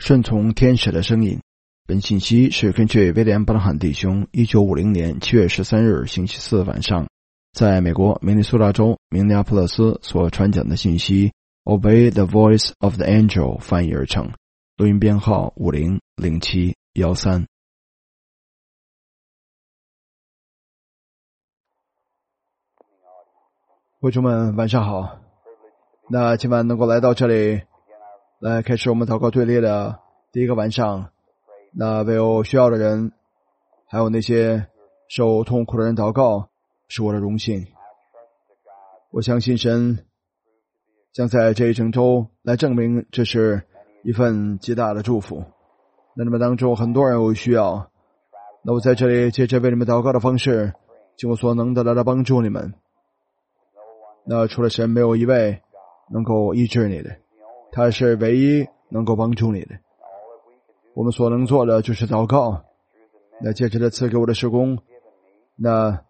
顺从天使的声音。本信息是根据威廉·布朗汉弟兄1950年7月13日星期四晚上在美国明尼苏达州明尼阿波勒斯所传讲的信息 Obey the Voice of the Angel 翻译而成，录音编号500713。会众们晚上好，那今晚能够来到这里来开始我们祷告队列的第一个晚上，那为有需要的人还有那些受痛苦的人祷告是我的荣幸。我相信神将在这一整周来证明这是一份极大的祝福。那你们当中很多人有需要，那我在这里借着为你们祷告的方式尽我所能得到的帮助你们。那除了神没有一位能够医治你的，他是唯一能够帮助你的。我们所能做的就是祷告，那借着他赐给我的事工，那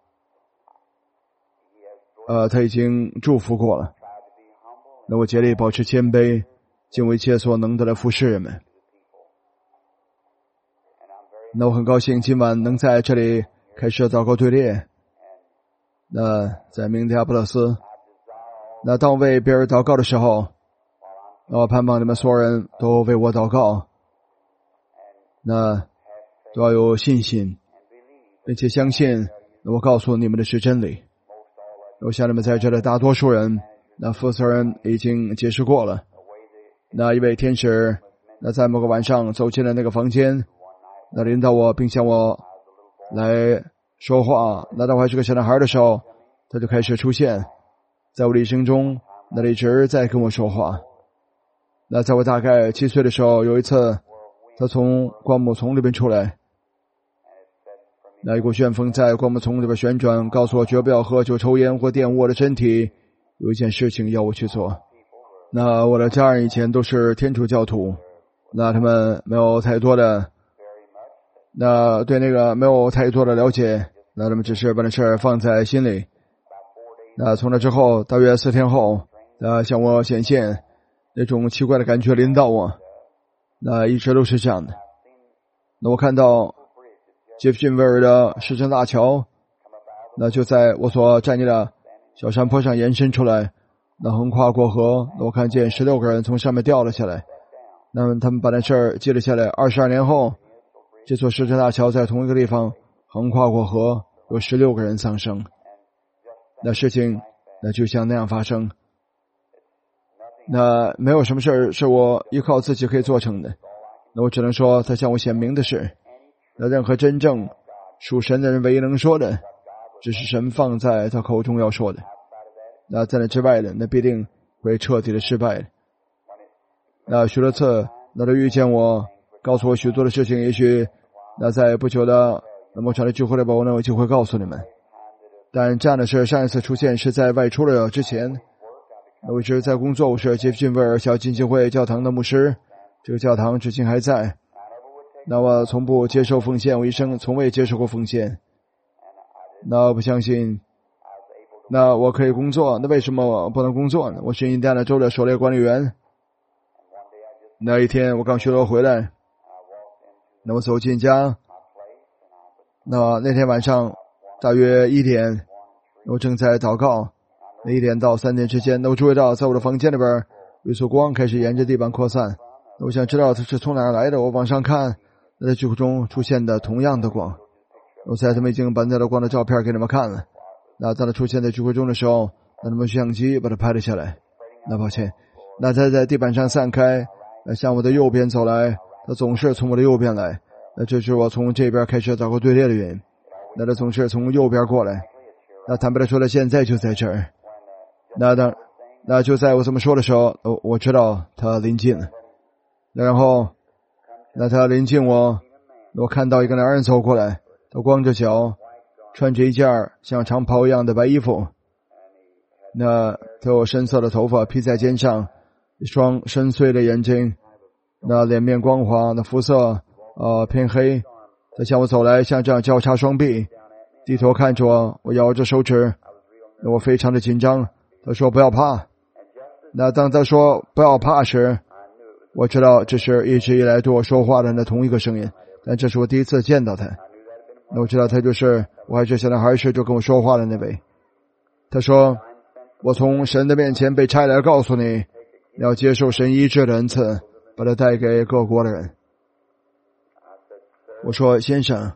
他已经祝福过了，那我竭力保持谦卑，尽我一切所能得的服侍人们。那我很高兴今晚能在这里开始祷告队列。那在明尼阿波勒斯，那当我为别人祷告的时候，我盼望你们所有人都为我祷告，那都要有信心，并且相信我告诉你们的是真理。我想你们在这的大多数人，那负责人已经解释过了。那一位天使那在某个晚上走进了那个房间，那领导我并向我来说话。那当我还是个小男孩的时候，他就开始出现在我的一生中，那一直在跟我说话。那在我大概7岁的时候，有一次他从灌木丛里边出来，那一股旋风在灌木丛里边旋转，告诉我绝不要喝酒抽烟或玷污我的身体，有一件事情要我去做。那我的家人以前都是天主教徒，那他们没有太多的对那个没有太多的了解，那他们只是把那事儿放在心里。那从那之后大约4天后，向我显现那种奇怪的感觉临到我，那一直都是这样的。那我看到杰弗逊维尔的市政大桥，那就在我所站立的小山坡上延伸出来，那横跨过河。那我看见16个人从上面掉了下来，那么他们把那事儿记了下来。22年后，这座市政大桥在同一个地方横跨过河，有16个人丧生。那事情那就像那样发生，那没有什么事儿是我依靠自己可以做成的。那我只能说他向我显明的是，那任何真正属神的人唯一能说的只是神放在他口中要说的，那在那之外的那必定会彻底的失败的。那许多次那都遇见我，告诉我许多的事情，也许那在不久的那么长的聚会里边我能有机会告诉你们。但这样的事上一次出现是在外出了之前，我一直在工作，我是杰弗逊维尔小浸信会教堂的牧师，这个教堂至今还在。那我从不接受奉献，我一生从未接受过奉献。那我不相信那我可以工作，那为什么我不能工作呢？我是印第安纳州的狩猎管理员。那一天我刚学了回来，那我走进家，那天晚上大约1点，我正在祷告。那1点到3点之间，那我注意到在我的房间里边有一束光开始沿着地板扩散。我想知道它是从哪儿来的，我往上看，那在聚会中出现的同样的光。我猜他们已经把那道光的照片给你们看了。那当它出现在聚会中的时候，那他们相机把它拍了下来。那抱歉，那它在地板上散开，向我的右边走来，它总是从我的右边来。那这是我从这边开始祷告队列的原因。那他总是从右边过来，那坦白的说他现在就在这儿。那就在我这么说的时候，我知道他临近了。然后那他临近我看到一个男人走过来，他光着脚，穿着一件像长袍一样的白衣服，那他有深色的头发披在肩上，一双深邃的眼睛，那脸面光滑，那肤色偏黑。他向我走来，像这样交叉双臂，低头看着我，我摇着手指，我非常的紧张。他说不要怕。那当他说不要怕时， 我知道这是一直以来对我说话的那同一个声音，但这是我第一次见到他。那我知道他就是我还是小男孩时就跟我说话的那位。他说，我从神的面前被差来告诉你，要接受神医治的恩赐，把它带给各国的人。我说，先生，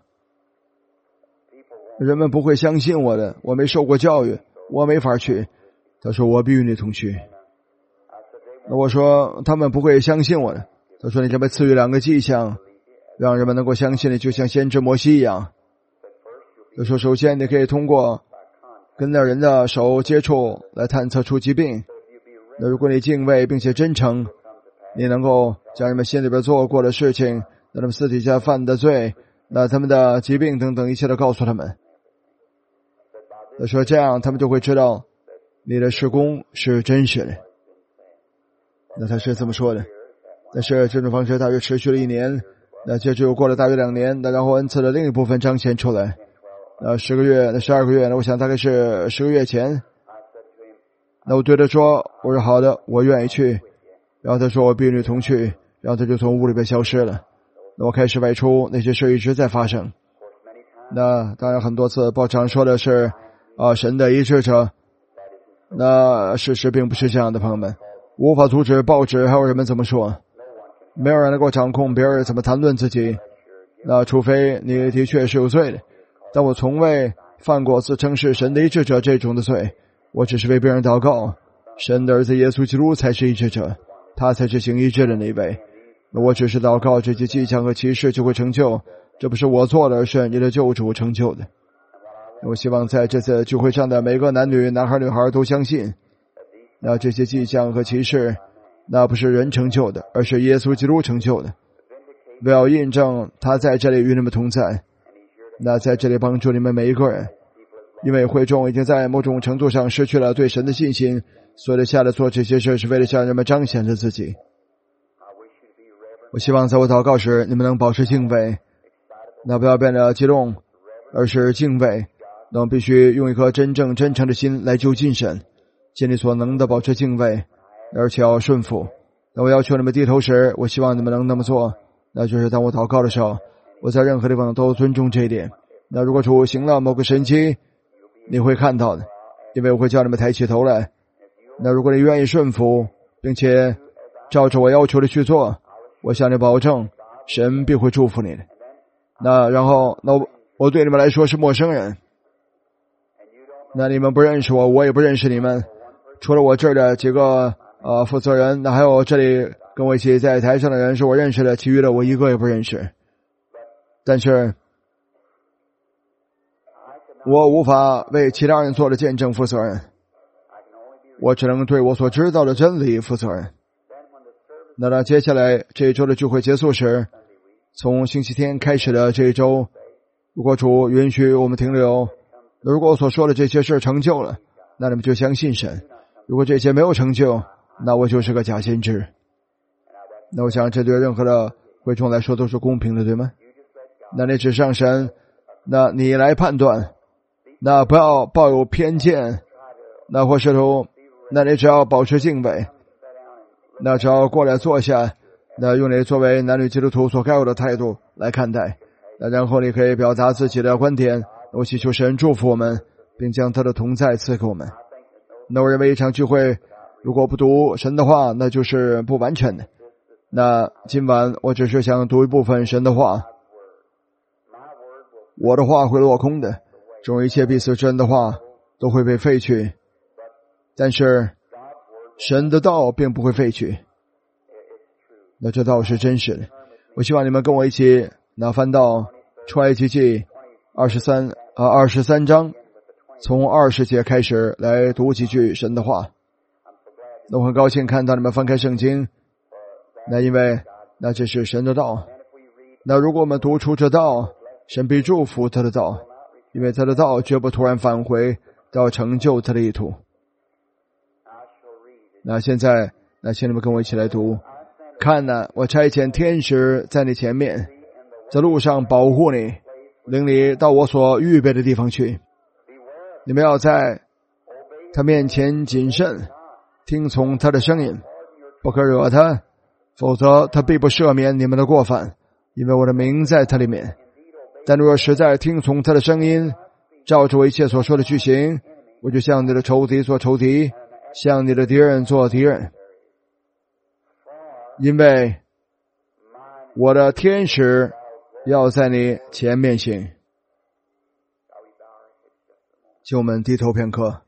人们不会相信我的，我没受过教育，我没法去。他说，我必与你同去。那我说，他们不会相信我的。他说，你将被赐予2个迹象，让人们能够相信你，就像先知摩西一样。他说，首先你可以通过跟那人的手接触来探测出疾病。那如果你敬畏并且真诚，你能够将人们心里边做过的事情，那他们私底下犯的罪，那他们的疾病等等一切都告诉他们。他说这样他们就会知道你的事工是真实的。那他是这么说的。但是这种方式大约持续了1年，那接着又过了大约2年，那然后恩赐的另一部分彰显出来。10个月，那12个月，那我想大概是10个月前。那我对他说，我说好的，我愿意去。然后他说我必与你同去，然后他就从屋里边消失了。那我开始外出，那些事一直在发生。那当然很多次报纸上说的是神的医治者，那事实并不是这样的，朋友们，无法阻止报纸还有人们怎么说，没有人能够掌控别人怎么谈论自己，那除非你的确是有罪的。但我从未犯过自称是神的医治者这种的罪，我只是为别人祷告。神的儿子耶稣基督才是医治者，他才是行医治的那位。我只是祷告这些迹象和奇事就会成就，这不是我做的，而是你的救主成就的。我希望在这次聚会上的每个男女、男孩、女孩都相信，那这些迹象和奇事，那不是人成就的，而是耶稣基督成就的。为要印证他在这里与你们同在，那在这里帮助你们每一个人。因为会众已经在某种程度上失去了对神的信心，所以下来做这些事是为了向人们彰显着自己。我希望在我祷告时你们能保持敬畏，那不要变得激动，而是敬畏。那我们必须用一颗真正真诚的心来就近神，尽力所能的保持敬畏，而且要顺服。那我要求你们低头时，我希望你们能那么做，那就是当我祷告的时候，我在任何地方都尊重这一点。那如果主行了某个神迹，你会看到的，因为我会叫你们抬起头来。那如果你愿意顺服，并且照着我要求的去做，我向你保证，神必会祝福你的。那然后，我对你们来说是陌生人，那你们不认识我，我也不认识你们。除了我这儿的几个负责人，那还有这里跟我一起在台上的人是我认识的，其余的我一个也不认识。但是我无法为其他人做的见证负责任，我只能对我所知道的真理负责任。那当接下来这一周的聚会结束时，从星期天开始的这一周，如果主允许我们停留，如果我所说的这些事成就了，那你们就相信神；如果这些没有成就，那我就是个假先知。那我想这对任何的会众来说都是公平的，对吗？那你只上神，那你来判断，那不要抱有偏见，那或是那你只要保持敬畏，那只要过来坐下，那用你作为男女基督徒所该有的态度来看待，那然后你可以表达自己的观点。我祈求神祝福我们，并将他的同在赐给我们。那我认为一场聚会如果不读神的话，那就是不完全的。那今晚我只是想读一部分神的话，我的话会落空的，种一切必死之人的话都会被废去，但是神的道并不会废去，那这道是真实的。我希望你们跟我一起那翻到出埃及记23章，从20节开始来读几句神的话。那我很高兴看到你们翻开圣经，那因为那这是神的道。那如果我们读出这道，神必祝福他的道，因为他的道绝不突然返回，到成就他的意图。那现在，那请你们跟我一起来读。看哪，我差遣天使在你前面，在路上保护你，领你到我所预备的地方去。你们要在他面前谨慎，听从他的声音，不可惹他， 否则他必不赦免你们的过犯，因为我的名在他里面。但若实在听从他的声音，照着我一切所说的去行，我就向你的仇敌做仇敌，向你的敌人做敌人。因为我的天使要在你前面行。请我们低头片刻。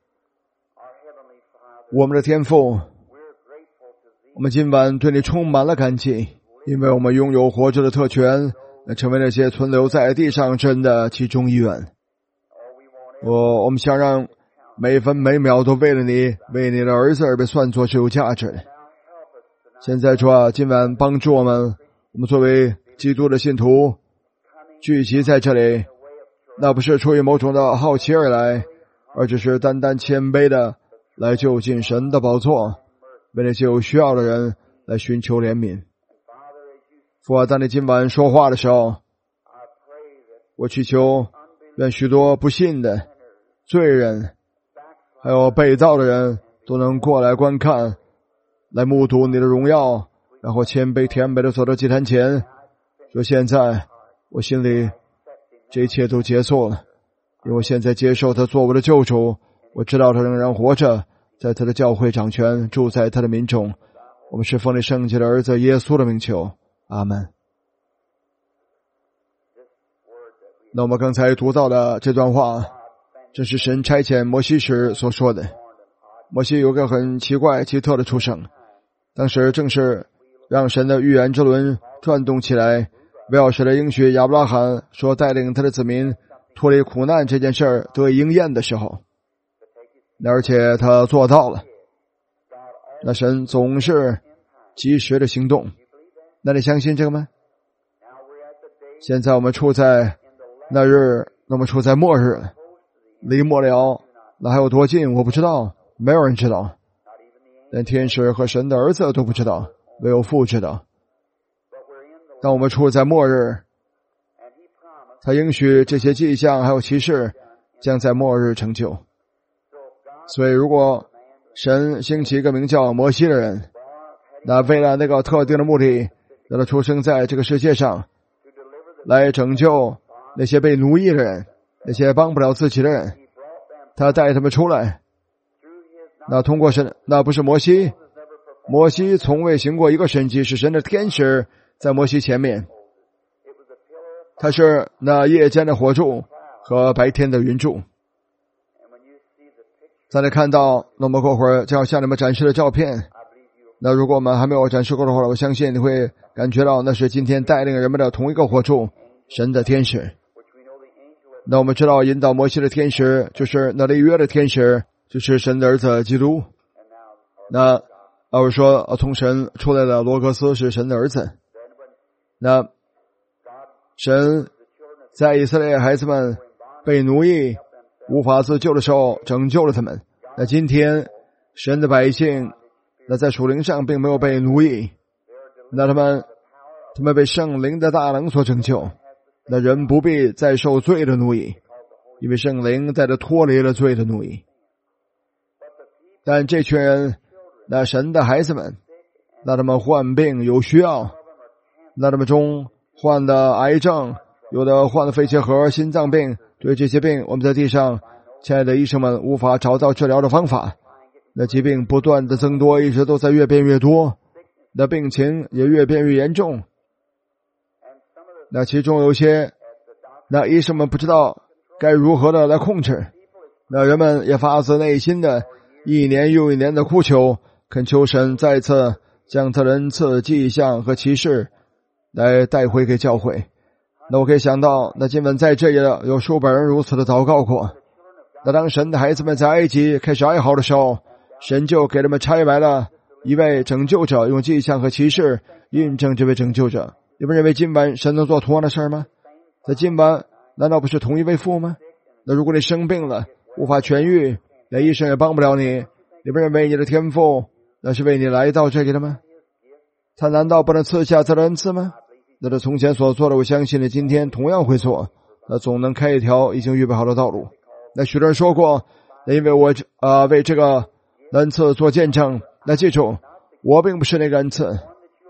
我们的天父，我们今晚对你充满了感激，因为我们拥有活着的特权，成为那些存留在地上真的其中一员。我们想让每分每秒都为了你，为你的儿子而被算作是有价值的。现在主啊，今晚帮助我们作为基督的信徒聚集在这里，那不是出于某种的好奇而来，而只是单单谦卑的来就近神的宝座，为那些有需要的人来寻求怜悯。父啊，当你今晚说话的时候，我祈求愿许多不信的罪人还有被盗的人都能过来观看，来目睹你的荣耀，然后谦卑甜美的走到祭坛前，说现在我心里这一切都结束了，因为我现在接受他做我的救主，我知道他仍然活着，在他的教会掌权，住在他的民众。我们是奉你圣洁的儿子耶稣的名求，阿们。那我们刚才读到的这段话，这是神差遣摩西时所说的。摩西有个很奇怪奇特的出生，当时正是让神的预言之轮转动起来，为要使他应许亚伯拉罕说带领他的子民脱离苦难这件事儿得以应验的时候，而且他做到了。那神总是及时的行动，那你相信这个吗？现在我们处在那日，那么处在末日，离末了，那还有多近我不知道，没有人知道，连天使和神的儿子都不知道，唯有父知道。当我们处在末日，他应许这些迹象还有奇事将在末日成就。所以如果神兴起一个名叫摩西的人，那为了那个特定的目的，让他出生在这个世界上，来拯救那些被奴役的人，那些帮不了自己的人，他带他们出来。那通过神，那不是摩西，摩西从未行过一个神迹，是神的天使在摩西前面，他是那夜间的火柱和白天的云柱。在你看到，那么过会儿将要向你们展示的照片，那如果我们还没有展示过的话，我相信你会感觉到那是今天带领人们的同一个火柱，神的天使。那我们知道引导摩西的天使就是那立约的天使，就是神的儿子基督。那我说从神出来的罗格斯是神的儿子。那神在以色列孩子们被奴役无法自救的时候拯救了他们。那今天神的百姓那在属灵上并没有被奴役，那他们被圣灵的大能所拯救。那人不必再受罪的奴役，因为圣灵带着脱离了罪的奴役。但这群人，那神的孩子们，那他们患病有需要，那他们中患的癌症，有的患的肺结核、心脏病，对这些病我们在地上亲爱的医生们无法找到治疗的方法，那疾病不断的增多，一直都在越变越多，那病情也越变越严重。那其中有些那医生们不知道该如何的来控制，那人们也发自内心的一年又一年的哭求，恳求神再次将他仁赐迹象和奇事来带回给教会。那我可以想到，那今晚在这里有数百人如此的祷告过。那当神的孩子们在埃及开始哀嚎的时候，神就给他们差来了一位拯救者，用迹象和奇事印证这位拯救者。你们认为今晚神能做同样的事吗？在今晚难道不是同一位父吗？那如果你生病了无法痊愈，连医生也帮不了你，你们认为你的天父那是为你来到这里的吗？他难道不能赐下这恩赐吗？那他从前所做的，我相信你今天同样会做，那总能开一条已经预备好的道路。那许多人说过，那因为我为这个恩赐做见证，那记住，我并不是那个恩赐，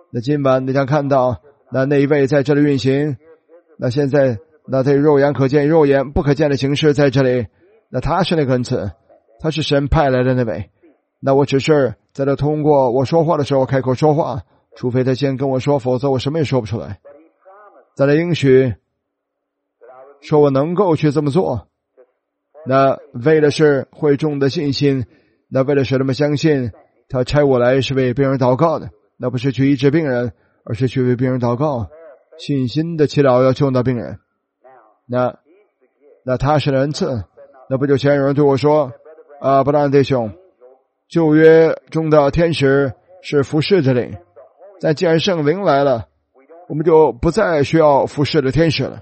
那今晚你将看到那一位在这里运行，那现在那对肉眼可见肉眼不可见的形式在这里，那他是那个恩赐，他是神派来的那位。那我只是在这通过我说话的时候开口说话，除非他先跟我说，否则我什么也说不出来。在这应许说我能够去这么做，那为的是会众的信心，那为了使他们相信他差我来是为病人祷告的，那不是去医治病人，而是去为病人祷告，信心的祈祷要救到病人。那他是恩赐，那不久前有人对我说布兰弟兄，旧约中的天使是服侍的灵，但既然圣灵来了，我们就不再需要服侍的天使了。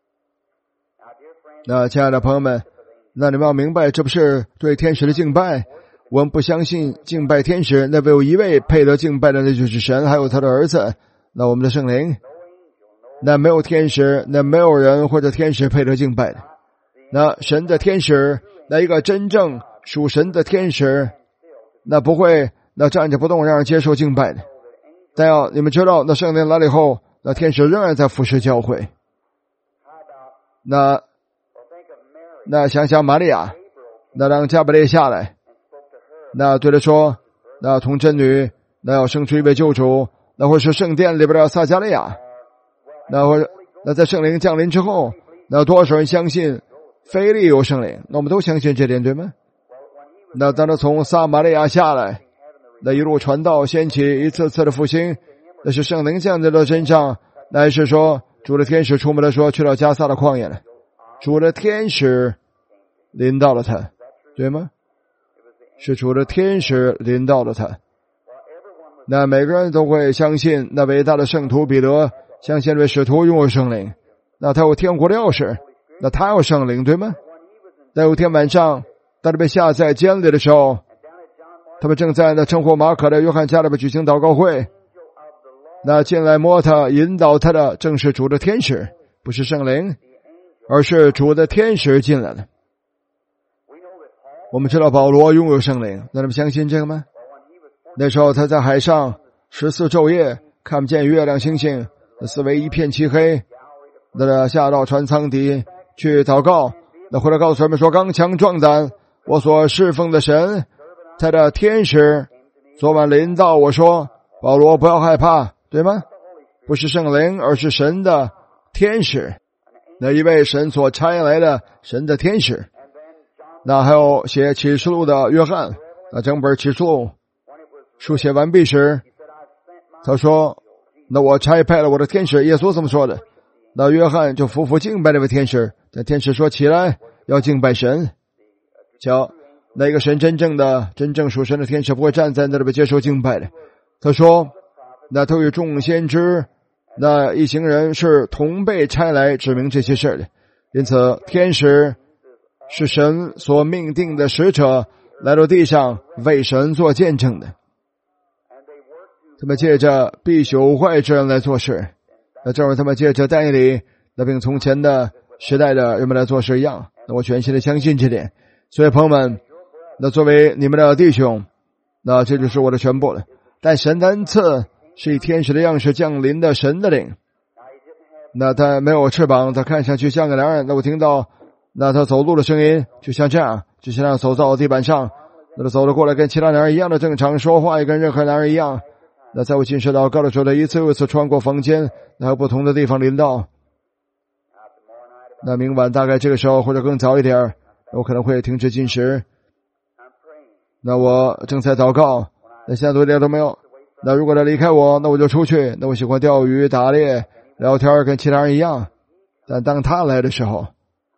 那亲爱的朋友们，那你们要明白，这不是对天使的敬拜，我们不相信敬拜天使，那唯有一位配得敬拜的，那就是神，还有他的儿子，那我们的圣灵。那没有天使，那没有人或者天使配得敬拜的。那神的天使，那一个真正属神的天使，那不会那站着不动让人接受敬拜的。但要你们知道，那圣灵来了以后，那天使仍然在服侍教会。那想想玛利亚，那让加百列下来，那对他说，那童贞女，那要生出一位救主，那或是圣殿里边的撒加利亚，那在圣灵降临之后，那多少人相信非利有圣灵？那我们都相信这点，对吗？那当他从撒玛利亚下来，那一路传道，掀起一次次的复兴，那是圣灵降在他身上，那还是说主的天使出门了，说去到加撒的旷野了，主的天使临到了他，对吗？是主的天使临到了他。那每个人都会相信那伟大的圣徒彼得，相信这位使徒拥有圣灵，那他有天国的钥匙，那他有圣灵，对吗？那有天晚上当他被下在监里的时候，他们正在那称呼马可的约翰家里边举行祷告会，那进来摸他引导他的正是主的天使，不是圣灵，而是主的天使进来了。我们知道保罗拥有圣灵，那你们相信这个吗？那时候他在海上14昼夜看不见月亮星星，四围一片漆黑，那下到船舱底去祷告，那回来告诉他们说，刚强壮胆，我所侍奉的神他的天使昨晚临到我说，保罗不要害怕，对吗？不是圣灵，而是神的天使，那一位神所差来的神的天使。那还有写启示录的约翰，那整本启示录书写完毕时，他说，那我差派了我的天使，耶稣这么说的。那约翰就匍匐敬拜那位天使，那天使说，起来，要敬拜神。瞧，那个神真正属神的天使不会站在那里边接受敬拜的。他说，那他与众先知那一行人是同被差来指明这些事的，因此天使是神所命定的使者，来到地上为神做见证的。他们借着必朽坏之人来做事，那正如他们借着但以理那并从前的时代的人们来做事一样。那我全心的相信这点。所以朋友们，那作为你们的弟兄，那这就是我的全部了。但神的恩赐是以天使的样式降临的神的灵，那他没有翅膀，他看上去像个男人。那我听到那他走路的声音就像这样，就像那走到地板上，那他走了过来，跟其他男人一样的正常说话，也跟任何男人一样。那在我进食祷告的时候，他一次又一次穿过房间，那有不同的地方临到。那明晚大概这个时候或者更早一点，我可能会停止进食。那我正在祷告，那现在都一点都没有。那如果他离开我，那我就出去。那我喜欢钓鱼、打猎、聊天，跟其他人一样。但当他来的时候，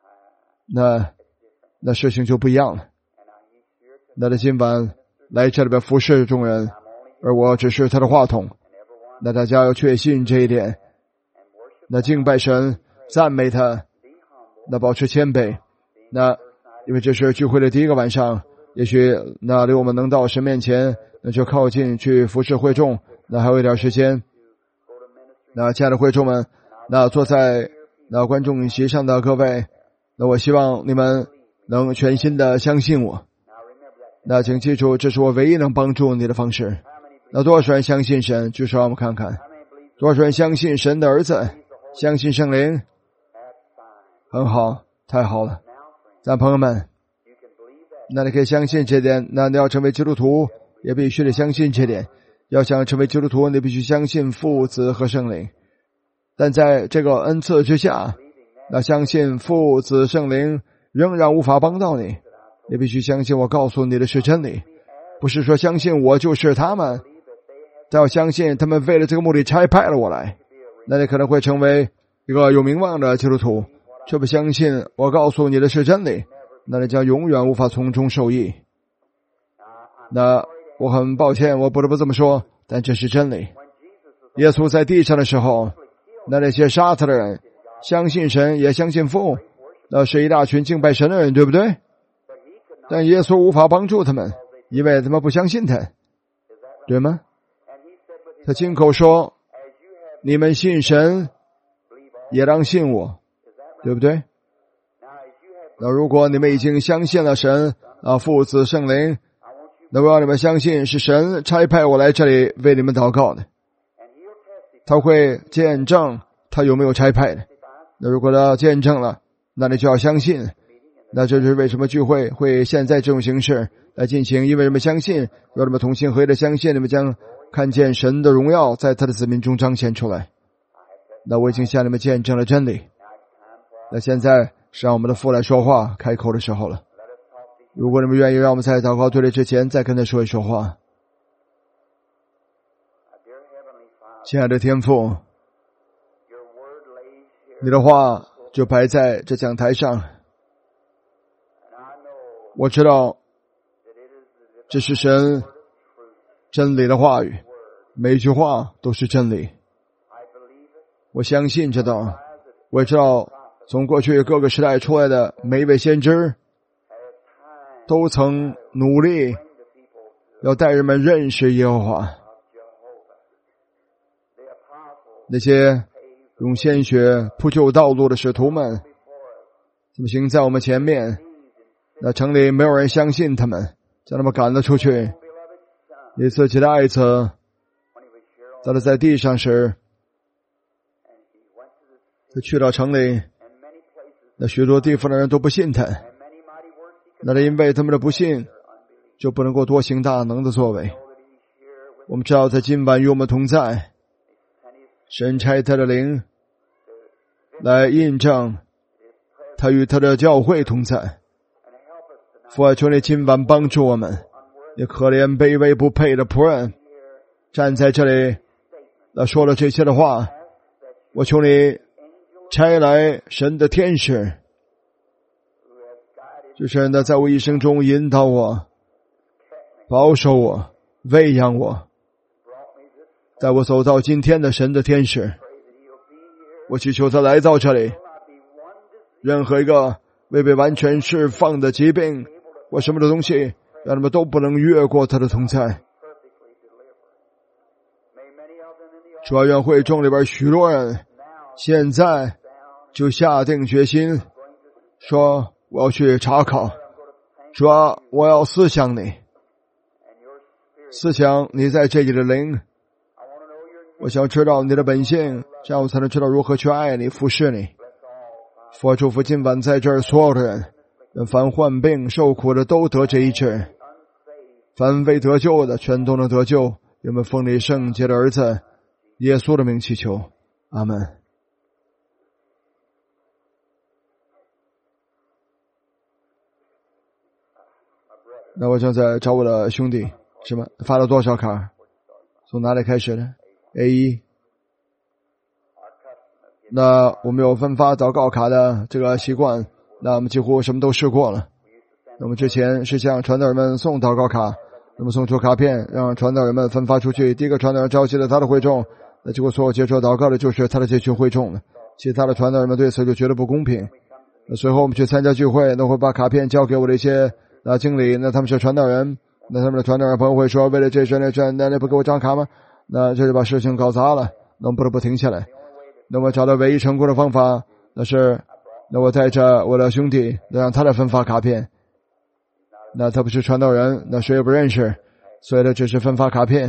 那事情就不一样了。那他今晚来这里边服侍众人，而我只是他的话筒。那大家要确信这一点，那敬拜神，赞美他，那保持谦卑。那因为这是聚会的第一个晚上，也许那离我们能到神面前，那就靠近去服侍会众，那还有一点时间。那亲爱的会众们，那坐在那观众席上的各位，那我希望你们能全心的相信我。那请记住，这是我唯一能帮助你的方式。那多少人相信神？举手让我们看看。 多少人相信神的儿子，相信圣灵？很好，太好了。咱朋友们，那你可以相信这点，那你要成为基督徒也必须得相信这点。要想成为基督徒，你必须相信父子和圣灵。但在这个恩赐之下，那相信父子圣灵仍然无法帮到你。你必须相信我告诉你的是真理，不是说相信我就是他们，但要相信他们为了这个目的差派了我来。那你可能会成为一个有名望的基督徒，却不相信我告诉你的是真理，那你将永远无法从中受益。那我很抱歉，我不得不这么说，但这是真理。耶稣在地上的时候，那些杀他的人相信神也相信父，那是一大群敬拜神的人，对不对？但耶稣无法帮助他们，因为他们不相信他，对吗？他亲口说，你们信神也当信我，对不对？那如果你们已经相信了神父子圣灵，那我要你们相信是神差派我来这里为你们祷告的，他会见证他有没有差派的。那如果他见证了，那你就要相信。那这就是为什么聚会会现在这种形式来进行，因为人们相信，让你们同心合意的相信，你们将看见神的荣耀在他的子民中彰显出来。那我已经向你们见证了真理，那现在是让我们的父来说话开口的时候了。如果你们愿意，让我们在祷告队列之前再跟他说一说话。亲爱的天父，你的话就摆在这讲台上，我知道这是神真理的话语，每一句话都是真理。我相信这道，我知道从过去各个时代出来的每一位先知都曾努力要带人们认识耶和华。那些用鲜血铺就道路的使徒们，他们行在我们前面，那城里没有人相信他们，将他们赶了出去。你自己的爱子在他在地上时，他去到城里，那许多地方的人都不信他，那因为他们的不信，就不能够多行大能的作为。我们知道在今晚与我们同在，神差他的灵来印证他与他的教会同在。父啊，求你今晚帮助我们，你可怜卑微不配的仆人站在这里说了这些的话，我求你差来神的天使，就是在我一生中引导我，保守我，喂养我，带我走到今天的神的天使。我祈求他来到这里，任何一个未被完全释放的疾病或什么的东西，让他们都不能越过他的同在。主啊，愿会众里边许多人现在就下定决心说，我要去查考。主啊，我要思想你，思想你在这里的灵。我想知道你的本性，这样我才能知道如何去爱你，服侍你。父啊，祝福今晚在这儿所有的人，凡患病受苦的都得这医治，凡未得救的全都能得救。我们奉你圣洁的儿子耶稣的名祈求，阿们。那我正在找我的兄弟，是吗？发了多少卡？从哪里开始的？ A1。 那我们有分发祷告卡的这个习惯，那我们几乎什么都试过了。那么之前是向传道人们送祷告卡，那么送出卡片让传道人们分发出去。第一个传道人召集了他的会众，那结果所有接受祷告的就是他的这群会众了，其他的传道人们对此就觉得不公平。那随后我们去参加聚会，那会把卡片交给我的一些经理，那他们是传道人，那他们的传道人朋友会说，为了这事那你不给我张卡吗？那这就把事情搞砸了，那我们不得不停下来。那么找到唯一成功的方法，那我带着我的兄弟，那让他来分发卡片。那他不是传道人，那谁也不认识，所以呢只是分发卡片。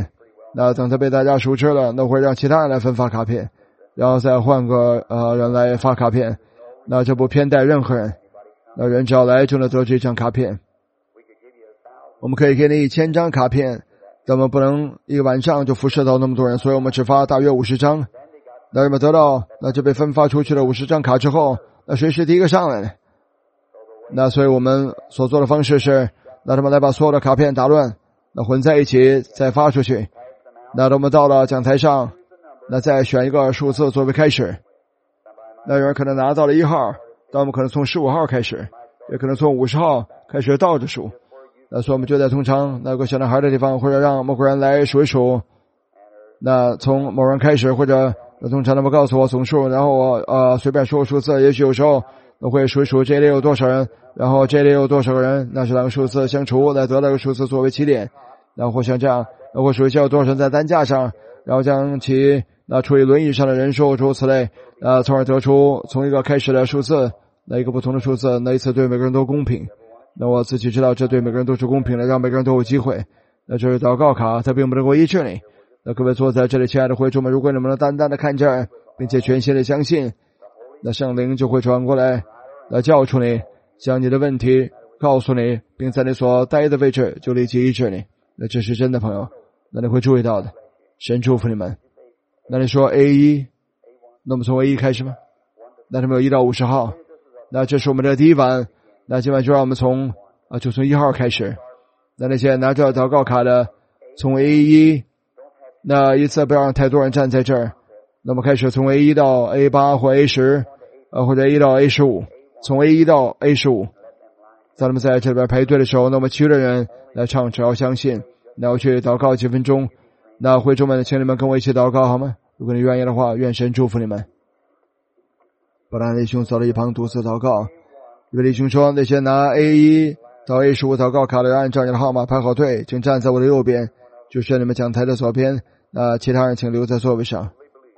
那等他被大家熟知了，那会让其他人来分发卡片，然后再换个人来发卡片，那这不偏待任何人，那人只要来就能得这张卡片。我们可以给你1000张卡片，但我们不能一个晚上就辐射到那么多人，所以我们只发大约50张。那人们得到那就被分发出去了50张卡之后，那谁是第一个上来的？那所以我们所做的方式是让他们来把所有的卡片打乱，那混在一起再发出去。那我们到了讲台上，那再选一个数字作为开始。那有人可能拿到了1号，但我们可能从15号开始，也可能从50号开始倒着数。那所以我们就在通常那个小男孩的地方，或者让某个人来数一数。那从某人开始，或者通常他们告诉我总数，然后我随便说个数字，也许有时候我会数一数这里有多少人，然后这里有多少个人，那是两个数字相除，来得到一个数字作为起点。然后像这样，我数一下有多少人在担架上，然后将其那除以轮椅上的人数，诸如此类，从而得出从一个开始的数字，那一个不同的数字，那一次对每个人都公平。那我自己知道这对每个人都是公平的，让每个人都有机会。那这是祷告卡，它并不能够医治你。那各位坐在这里亲爱的会众们，如果你们能单单的看着，并且全心的相信，那圣灵就会转过来来教出你，将你的问题告诉你，并在你所待的位置就立即医治你。那这是真的朋友，那你会注意到的。神祝福你们。那你说 A1， 那么从 A1 开始吗？那他们有1到50号，那这是我们的第一晚。那今晚就让我们从1号开始。那些拿着祷告卡的，从 A1， 那一次不要让太多人站在这儿。那么开始从 A1 到 A8 或 A10， 或者 A 到 A15， 从 A1 到 A15。在他们在这边排队的时候，那么其余的人来唱只要相信。那我去祷告几分钟。那会众们，请你们跟我一起祷告好吗？如果你愿意的话，愿神祝福你们。巴拉弟兄走到一旁独自祷告。一位弟兄说，那些拿 A1 到 A15 祷告卡的人，按照你的号码排好队，请站在我的右边，就是你们讲台的左边。其他人请留在座位上。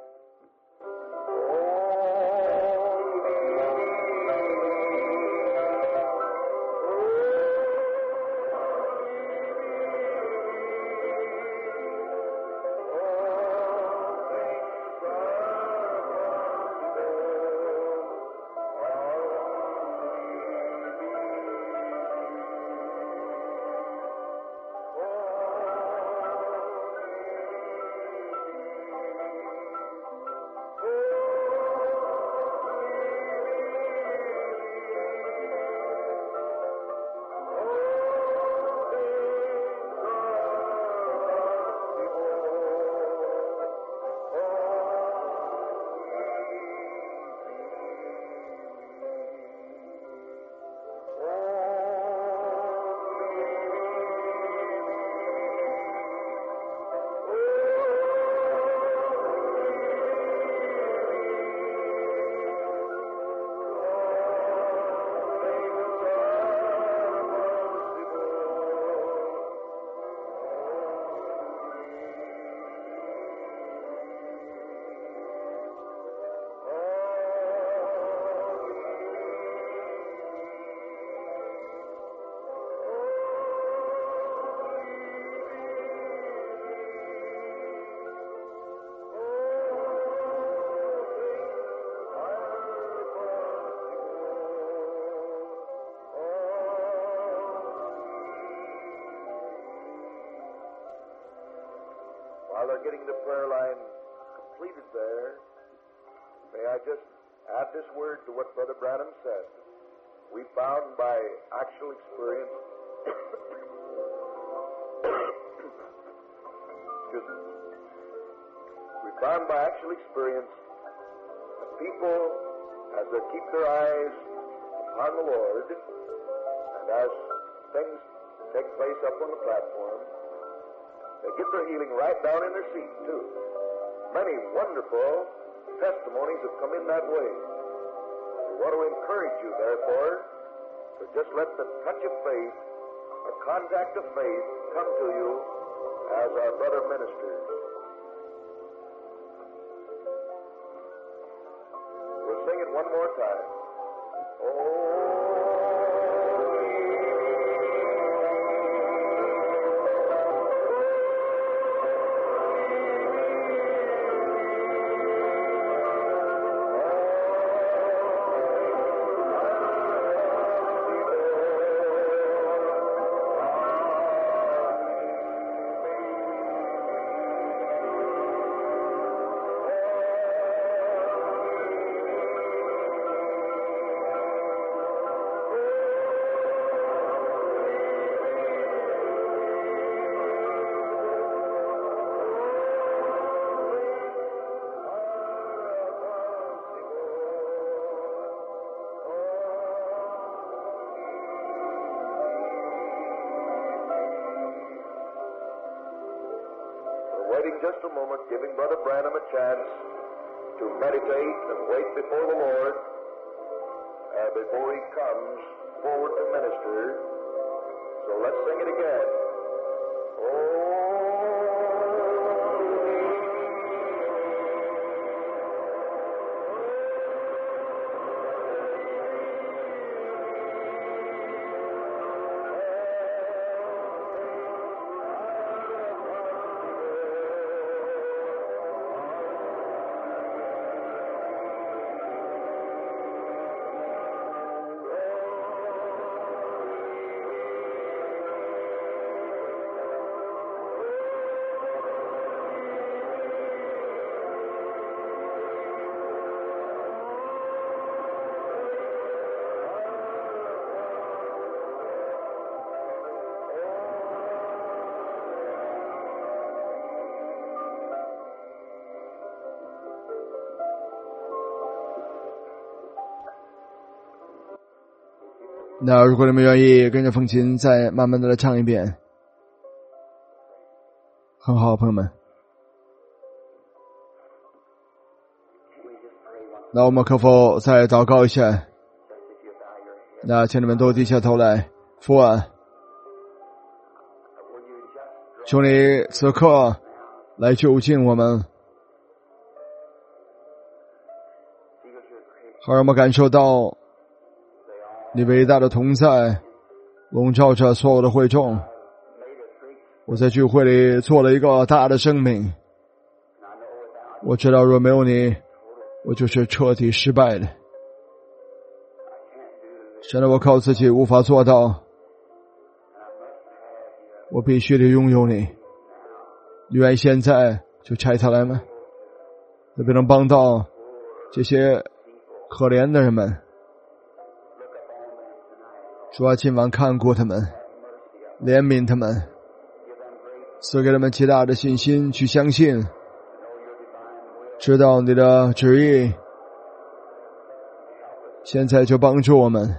While they're getting the prayer line completed there, may I just add this word to what Brother Branham said. We found by actual experience excuse me. We found by actual experience that people, as they keep their eyes upon the Lord, and as things take place up on the platform, they get their healing right down in their seat, too. Many wonderful testimonies have come in that way. We want to encourage you, therefore, to just let the touch of faith, or contact of faith, come to you as our brother ministers. We'll sing it one more time. Oh, just a moment, giving Brother Branham a chance to meditate and wait before the Lord before he comes forward to minister. So let's sing it again. 那如果你们愿意跟着风琴再慢慢的来唱一遍，很好，朋友们。那我们可否再祷告一下？那请你们都低下头来，父啊，求你此刻来就近我们，好让我们感受到你伟大的同在笼罩着所有的会众。我在聚会里做了一个大的声明，我知道若没有你，我就是彻底失败的。现在我靠自己无法做到，我必须得拥有你。你愿意现在就拆下来吗？特别能帮到这些可怜的人们。主啊，今晚看顾他们，怜悯他们，赐给他们极大的信心，去相信，知道你的旨意。现在就帮助我们，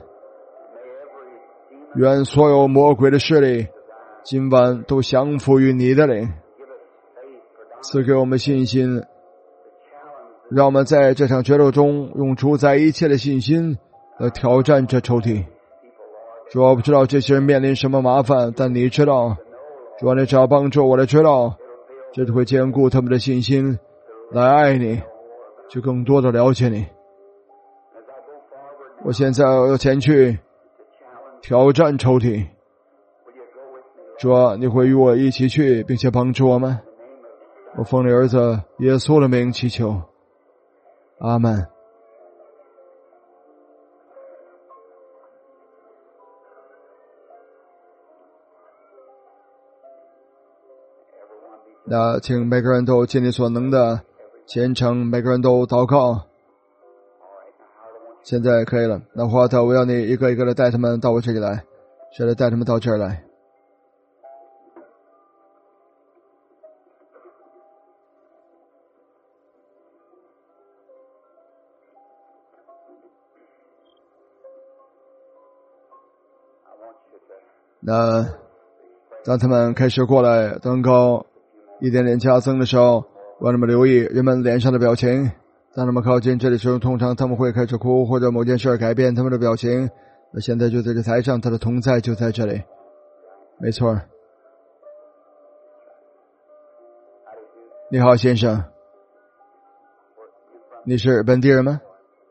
愿所有魔鬼的势力今晚都降服于你的灵，赐给我们信心，让我们在这场决斗中用主宰一切的信心来挑战这仇敌。主啊，我不知道这些人面临什么麻烦，但你知道。主啊，你只要帮助我来知道，这就会坚固他们的信心，来爱你，去更多的了解你。我现在要前去挑战仇敌。主啊，你会与我一起去，并且帮助我们。我奉你儿子耶稣的名祈求，阿们。那请每个人都尽力所能的虔诚，每个人都祷告。现在可以了。那华特，我要你一个一个的带他们到我这里来，谁来带他们到这儿来？那当他们开始过来登高一点点加增的时候，我让他们留意人们脸上的表情。当他们靠近这里时候，通常他们会开始哭，或者某件事改变他们的表情。那现在就在这台上，他的同在就在这里。没错。你好，先生。你是本地人吗？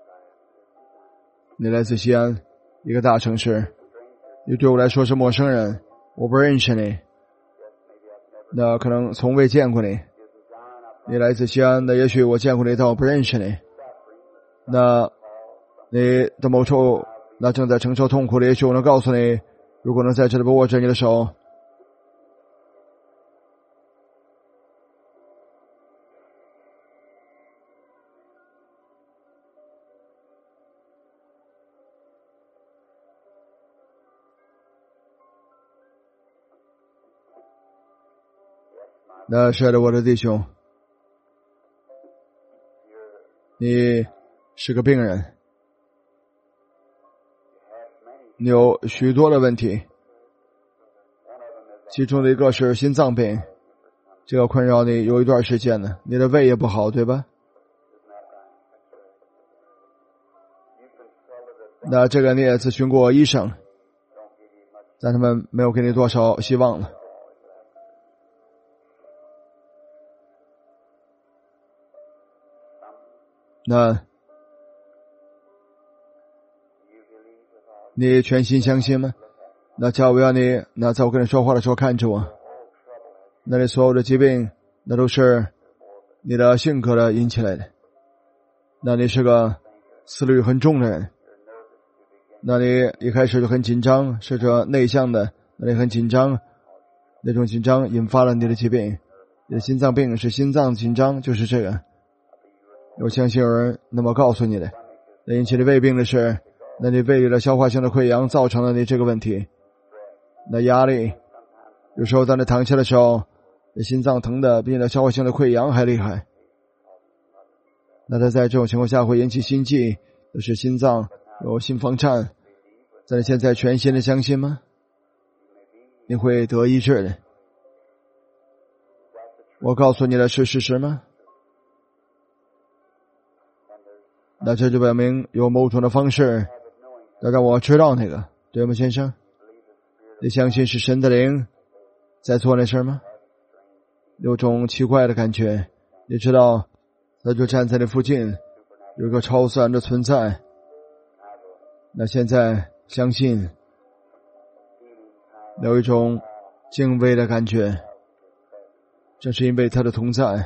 你来自西安，一个大城市。你对我来说是陌生人，我不认识你。那可能从未见过你。你来自西安，那也许我见过你，但我不认识你。那你的某处那正在承受痛苦的，也许我能告诉你，如果能在这里握着你的手。那是的，我的弟兄，你是个病人，你有许多的问题，其中的一个是心脏病， 这个困扰你有一段时间了，你的胃也不好，对吧？那这个你也咨询过医生，但他们没有给你多少希望了。那你全心相信吗？那假如要你在我跟你说话的时候看着我，那你所有的疾病那都是你的性格的引起来的。那你是个思虑很重的人，那你一开始就很紧张，是着内向的，那你很紧张，那种紧张引发了你的疾病。你的心脏病是心脏紧张，就是这个。我相信有人那么告诉你的。那引起的胃病的是，那你胃里的消化性的溃疡造成了你这个问题。那压力，有时候当你躺下的时候，你心脏疼的比你的消化性的溃疡还厉害。那它在这种情况下会引起心悸，就是心脏有心房颤。在你现在全心的相信吗？你会得医治的。我告诉你的是事实吗？那这就表明有某种的方式要让我知道那个，对吗，先生？你相信是神的灵在做那事吗？有种奇怪的感觉，你知道他就站在你附近，有一个超自然的存在。那现在相信有一种敬畏的感觉，正是因为他的同在。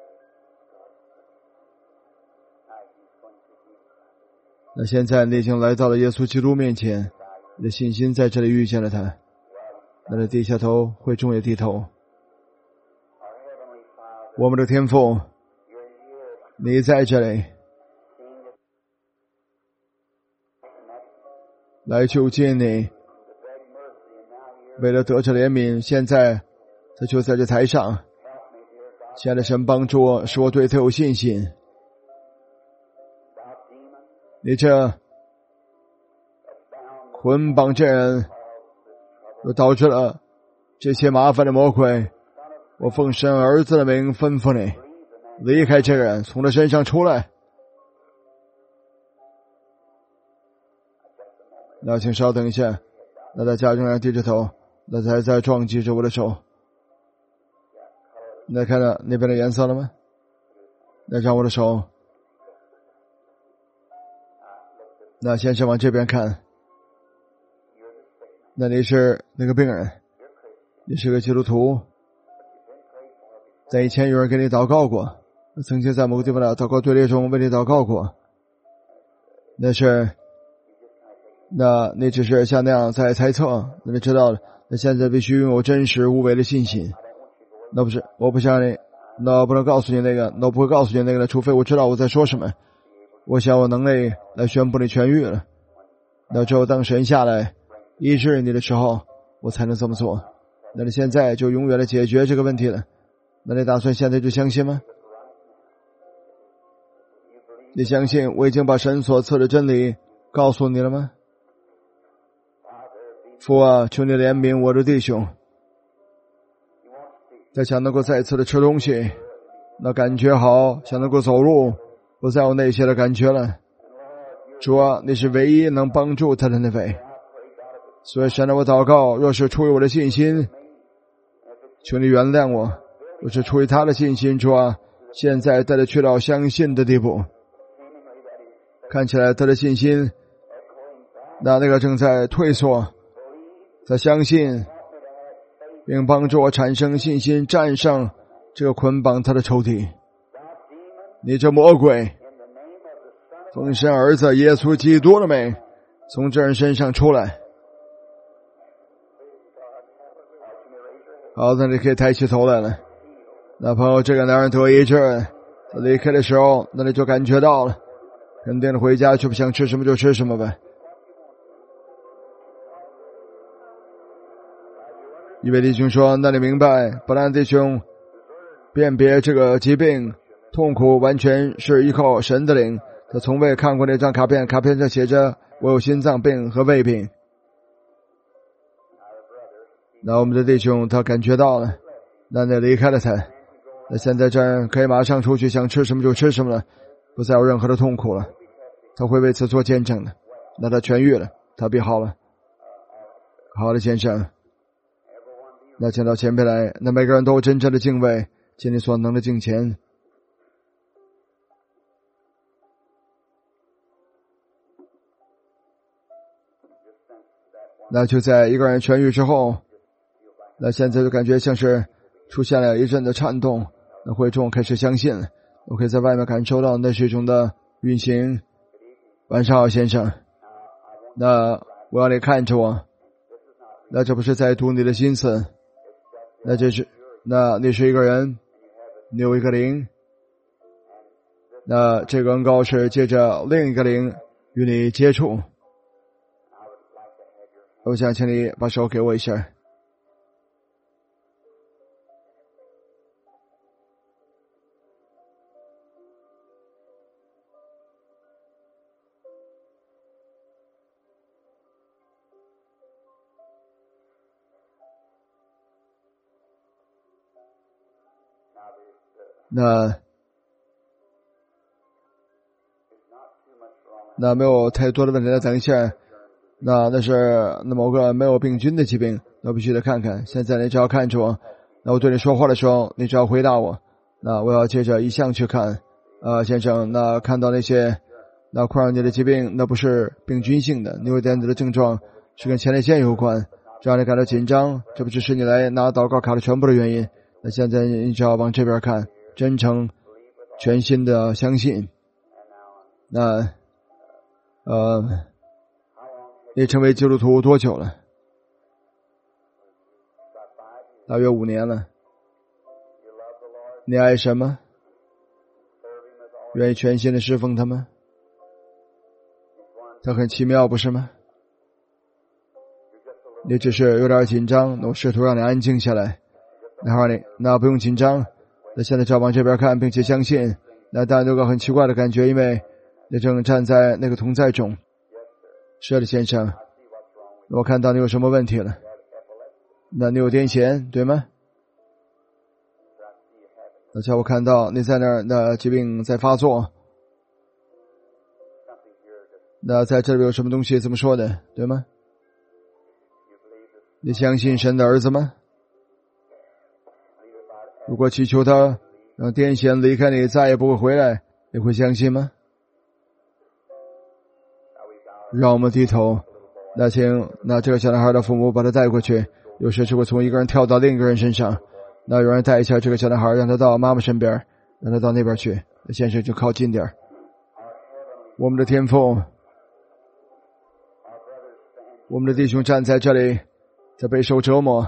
那现在你已经来到了耶稣基督面前，你的信心在这里遇见了他，那你低下头，会众也低头。我们的天父，你在这里来求见你，为了得着怜悯，现在他就在这台上。亲爱的神，帮助我，使我对他有信心。你这捆绑这人，又导致了这些麻烦的魔鬼，我奉神儿子的名吩咐你，离开这个人，从他身上出来。那请稍等一下，那在家中人低着头，那才在撞击着我的手。你看到那边的颜色了吗？那让我的手。那先生往这边看，那你是那个病人，你是个基督徒，在以前有人给你祷告过，曾经在某个地方的祷告队列中为你祷告过，那你只是像那样在猜测，那你知道，那现在必须拥有真实无伪的信心。那不是，我不想你，那我不能告诉你那个，那我不会告诉你那个的，除非我知道我在说什么。我想我能力来宣布你痊愈了，那只有当神下来医治你的时候，我才能这么做。那你现在就永远的解决这个问题了，那你打算现在就相信吗？你相信我已经把神所赐的真理告诉你了吗？父啊，求你怜悯我的弟兄，他想能够再次的吃东西，那感觉好，想能够走路，不再有那些的感觉了。主啊，你是唯一能帮助他的那位，所以神让我祷告，若是出于我的信心，求你原谅我；若是出于他的信心，主啊，现在带他去到相信的地步。看起来他的信心那个正在退缩，他相信并帮助我产生信心，战胜这个捆绑他的仇敌。你这魔鬼，奉神儿子耶稣基督的名，从这人身上出来。好，那你可以抬起头来了。那朋友，这个男人得医治，他离开的时候，那你就感觉到了，肯定的回家就不想吃什么就吃什么呗。一位弟兄说，那你明白，本来弟兄辨别这个疾病痛苦完全是依靠神的灵，他从未看过那张卡片，卡片上写着我有心脏病和胃病。那我们的弟兄他感觉到了， 那你离开了他，那现在这儿可以马上出去，想吃什么就吃什么了，不再有任何的痛苦了。他会为此做见证的。那他痊愈了，他必好了。好的，先生。那请到前边来，那每个人都有真正的敬畏，尽你所能的敬虔。那就在一个人痊愈之后，那现在就感觉像是出现了一阵的颤动，那会众开始相信了，我可以在外面感受到那是一种的运行。晚上好，先生。那我要你看着我，那这不是在读你的心思，那你是一个人，你有一个灵，那这个恩膏是借着另一个灵与你接触。我想请你把手给我一下。那没有太多的问题，那等一下，那是某个没有病菌的疾病，那必须得看看。现在你只要看着我，那我对你说话的时候，你只要回答我。那我要接着一项去看，先生，那看到那些那困扰你的疾病，那不是病菌性的，你有点子的症状是跟前列腺有关，这让你感到紧张，这不只是你来拿祷告卡的全部的原因。那现在你只要往这边看，真诚全心的相信。那你成为基督徒多久了？大约5年了。你爱什么？愿意全心的侍奉他吗？他很奇妙，不是吗？你只是有点紧张，我试图让你安静下来。那不用紧张，那现在只要往这边看，并且相信。那当然有个很奇怪的感觉，因为你正站在那个同在中。是的，先生，我看到你有什么问题了。那你有癫痫，对吗？而且我看到你在那儿的疾病在发作。那在这里有什么东西怎么说的，对吗？你相信神的儿子吗？如果祈求他让癫痫离开你，再也不会回来，你会相信吗？让我们低头。那请这个小男孩的父母把他带过去，有时就会从一个人跳到另一个人身上。那有人带一下这个小男孩，让他到妈妈身边，让他到那边去。先生就靠近点。我们的天父，我们的弟兄站在这里，在备受折磨。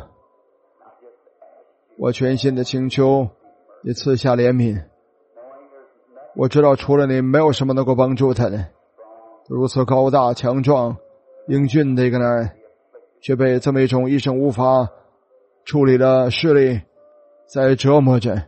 我全心的请求你赐下怜悯。我知道除了你，没有什么能够帮助他的。如此高大强壮英俊的一个男人，却被这么一种医生无法处理的势力在折磨着。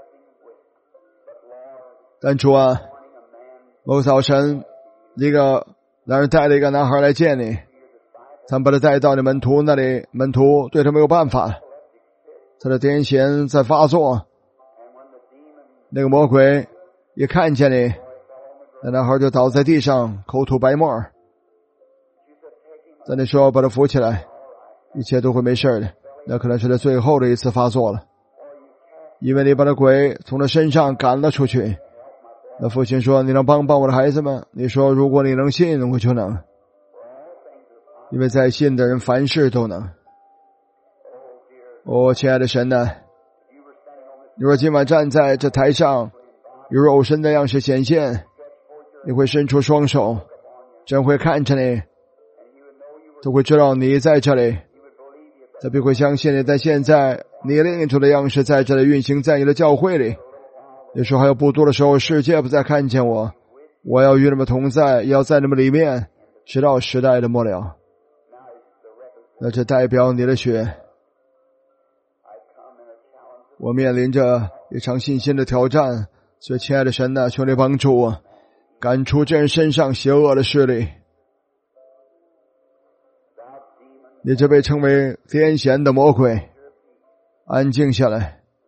但主啊，某早晨一个男人带了一个男孩来见你，他们把他带到你门徒那里，门徒对他没有办法，他的癫痫在发作。那个魔鬼一看见你，那男孩就倒在地上，口吐白沫。在你说把他扶起来，一切都会没事的。那可能是他最后的一次发作了，因为你把那鬼从他身上赶了出去。那父亲说，你能帮我的孩子吗？你说如果你能信，我就能，因为在信的人凡事都能。亲爱的神啊，你若今晚站在这台上，以肉身的样式显现，你会伸出双手，真会看着你，都会知道你在这里，他必会相信你。在现在你另一种的样式在这里运行在你的教会里。有时候还有不多的时候，世界不再看见我，我要与你们同在，也要在你们里面，直到时代的末了。那这代表你的血。我面临着一场信心的挑战，所以亲爱的神啊，求你帮助我赶出这人身上邪恶的势力。你这被称为癫痫的魔鬼，安静下来，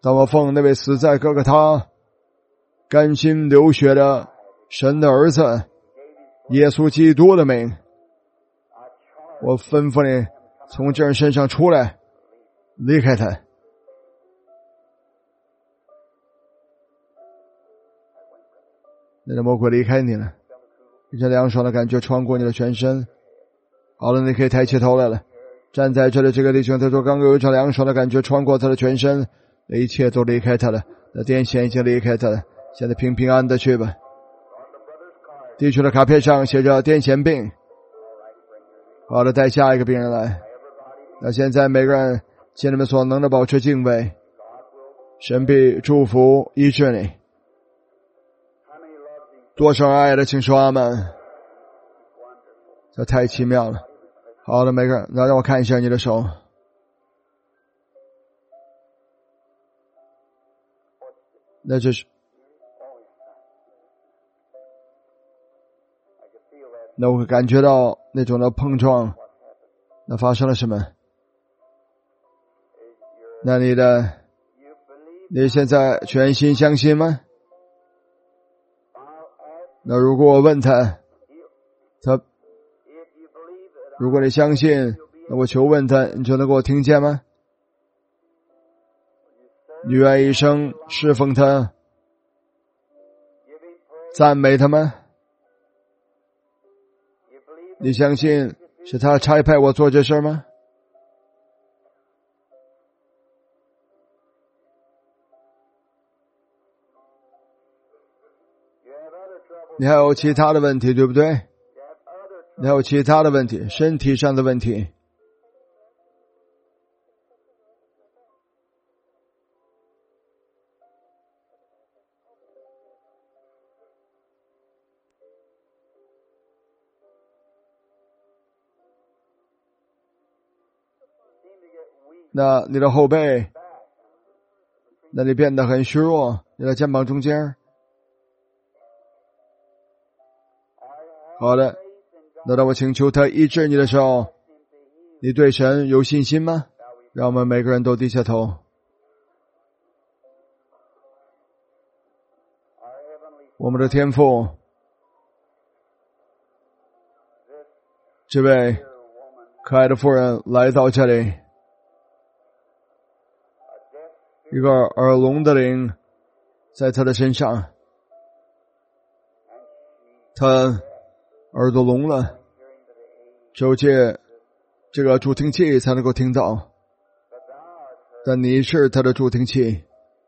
当我奉那位死在哥哥他甘心流血的神的儿子耶稣基督的名，我吩咐你从这人身上出来，离开他。那个魔鬼离开你了，一阵凉爽的感觉穿过你的全身。好了，你可以抬起头来了。站在这里，这个弟兄他说刚有一阵凉爽的感觉穿过他的全身，一切都离开他了，那电线已经离开他了，现在平平安的去吧。弟兄的卡片上写着癫痫病。好的，带下一个病人来。那现在每个人尽你们所能的保持敬畏，神必祝福医治你。多少爱的请说阿们。这太奇妙了。好的，每个人，那让我看一下你的手。那这是，那我会感觉到那种的碰撞。那发生了什么？那你现在全心相信吗？那如果我问他，如果你相信，那我求问他，你就能给我听见吗？你愿一生侍奉他，赞美他吗？你相信是他差派我做这事吗？你还有其他的问题，对不对？你还有其他的问题，身体上的问题。那你的后背，那你变得很虚弱，你的肩膀中间。好的，那当我请求他医治你的时候，你对神有信心吗？让我们每个人都低下头。我们的天父，这位可爱的妇人来到这里，一个耳聋的灵在他的身上，他耳朵聋了，只有借这个助听器才能够听到，但你是他的助听器。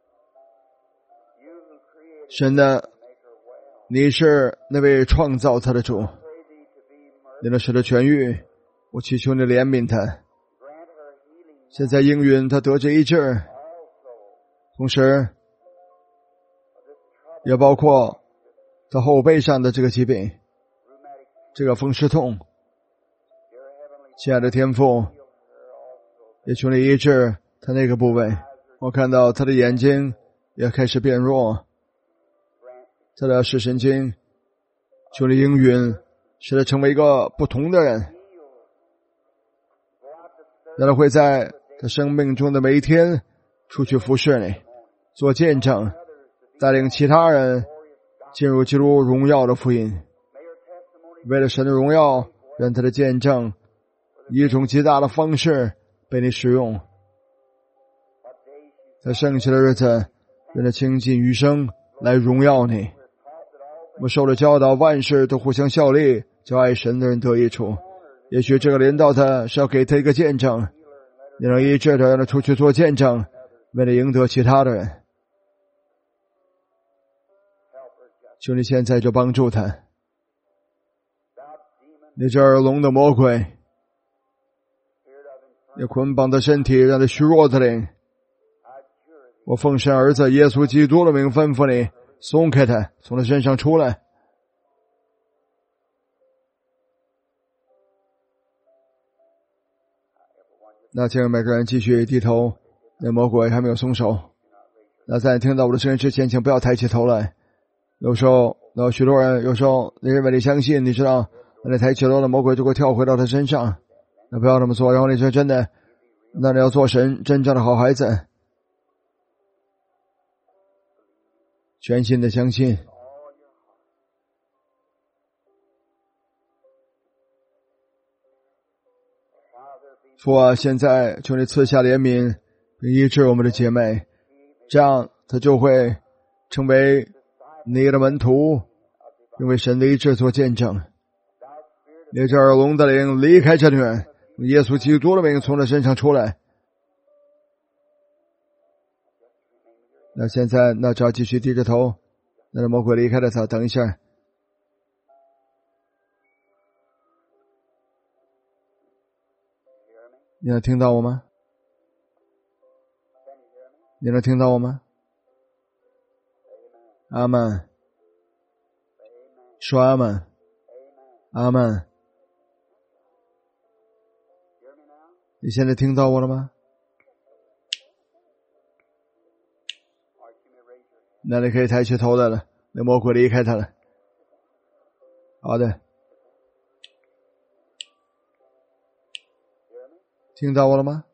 神的，你是那位创造他的主，你能使他痊愈，我祈求你怜悯他，现在应允他得着医治，同时也包括他后背上的这个疾病，这个风湿痛。亲爱的天父，也求你医治他那个部位。我看到他的眼睛也开始变弱，他的视神经，求你应允，使他成为一个不同的人，让他会在他生命中的每一天出去服侍你，做见证，带领其他人进入基督荣耀的福音。为了神的荣耀，让他的见证以一种极大的方式被你使用，在剩下的日子让他倾尽余生来荣耀你。我们受了教导，万事都互相效力，叫爱神的人得益处。也许这个临到他是要给他一个见证，你能医治他，让他出去做见证，为了赢得其他的人。求你现在就帮助他。你这耳聋的魔鬼，你捆绑的身体，让他虚弱的灵，我奉神儿子耶稣基督的名吩咐你，松开他，从他身上出来。那请每个人继续低头，那魔鬼还没有松手。那在听到我的声音之前，请不要抬起头来。有时候许多人，有时候你认为你相信，你知道，那你抬起头了，魔鬼就会跳回到他身上。那不要这么做，然后你说真的，那你要做神真正的好孩子。 全心的相信。父啊，现在求你赐下怜悯并医治我们的姐妹，这样她就会成为你的门徒，因为神的医治做见证。你这耳聋的灵离开这女人，用耶稣基督的名从她身上出来。那现在那只要继续低着头，那魔鬼离开了他。等一下，你能听到我吗？你能听到我吗？阿们，说阿们，阿们。你现在听到我了吗？那你可以抬起头来了，那魔鬼离开他了。好的，听到我了吗？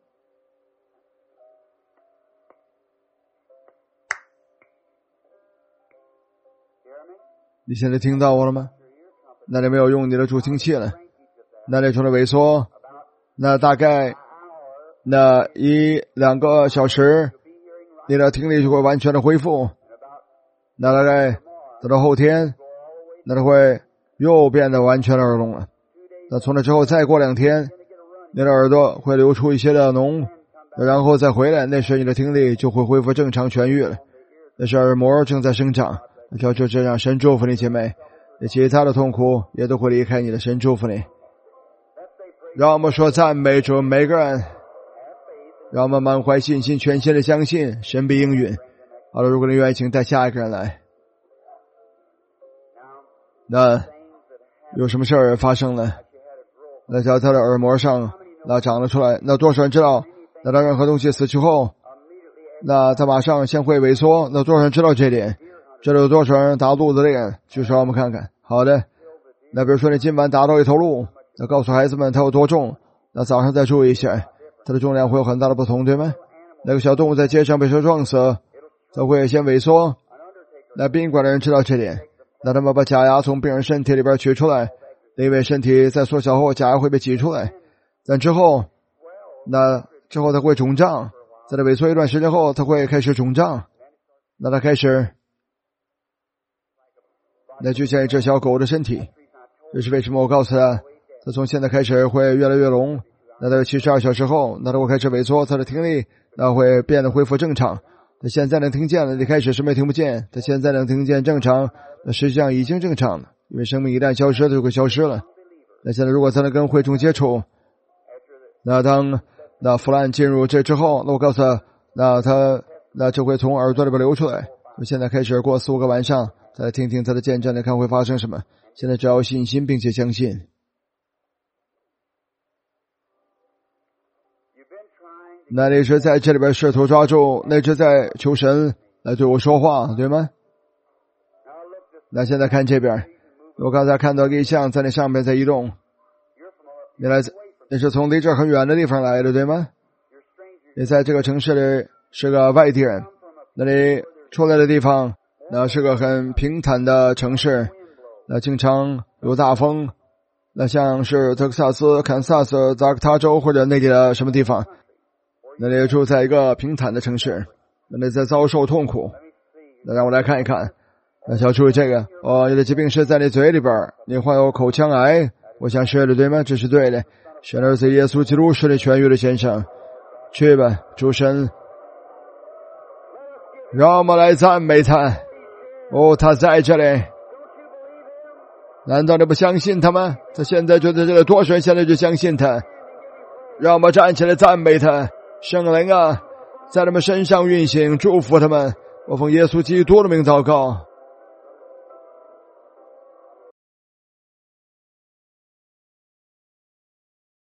你现在听到我了吗？那你没有用你的助听器了，那你除了萎缩，那大概那1-2个小时，你的听力就会完全的恢复。那大概到了后天，那就会又变得完全的耳聋了。那从那之后再过2天，你的耳朵会流出一些的脓，然后再回来，那时你的听力就会恢复正常痊愈了。那是耳膜正在生长，就这样，神祝福你姐妹，其他的痛苦也都会离开你的，神祝福你。让我们说赞美主，每个人让我们满怀信心，全心的相信神必应允。好了，如果你愿意，请带下一个人来。那有什么事儿发生了？那在他的耳膜上那长了出来，那多少人知道？那当任何东西死去后，那他马上先会萎缩。那多少人知道这点？这里有多少人打肚子练？举手让我们看看。好的，那比如说你今晚打到一头鹿，那告诉孩子们它有多重，那早上再注意一下，它的重量会有很大的不同，对吗？那个小动物在街上被车撞死，它会先萎缩。那宾馆的人知道这点，那他们把假牙从病人身体里边取出来，因为身体在缩小后假牙会被挤出来，但之后它会肿胀，在它萎缩一段时间后它会开始肿胀，那它开始那就像一只小狗的身体。这是为什么我告诉他从现在开始会越来越聋，那到72小时后，那它会开始萎缩，它的听力那会变得恢复正常。他现在能听见了，你开始什么也听不见，他现在能听见正常，那实际上已经正常了，因为生命一旦消失它就会消失了。那现在如果他能跟会众接触，那当那腐烂进入这之后，那我告诉他，那就会从耳朵里边流出来。我现在开始过4-5个晚上，再来听听他的见证，来看会发生什么。现在只要有信心并且相信。那你是在这里边试图抓住，那是在求神来对我说话，对吗？那现在看这边，我刚才看到一个像在那上面在移动。你是从离这很远的地方来的，对吗？你在这个城市里是个外地人，那你出来的地方那是个很平坦的城市，那经常有大风，那像是德克萨斯、堪萨斯、扎克他州或者内地的什么地方，那你住在一个平坦的城市，那你在遭受痛苦。那让我来看一看，那要注意这个你的疾病是在你嘴里边，你患有口腔癌，我想是的，对吗？这是对的。神儿子耶稣基督是你痊愈的先生，去吧，主神，让我们来赞美他。他在这里，难道你不相信他吗？他现在就在这里，多少人现在就相信他？让我们站起来赞美他。圣灵啊，在他们身上运行，祝福他们。我奉耶稣基督的名祷告。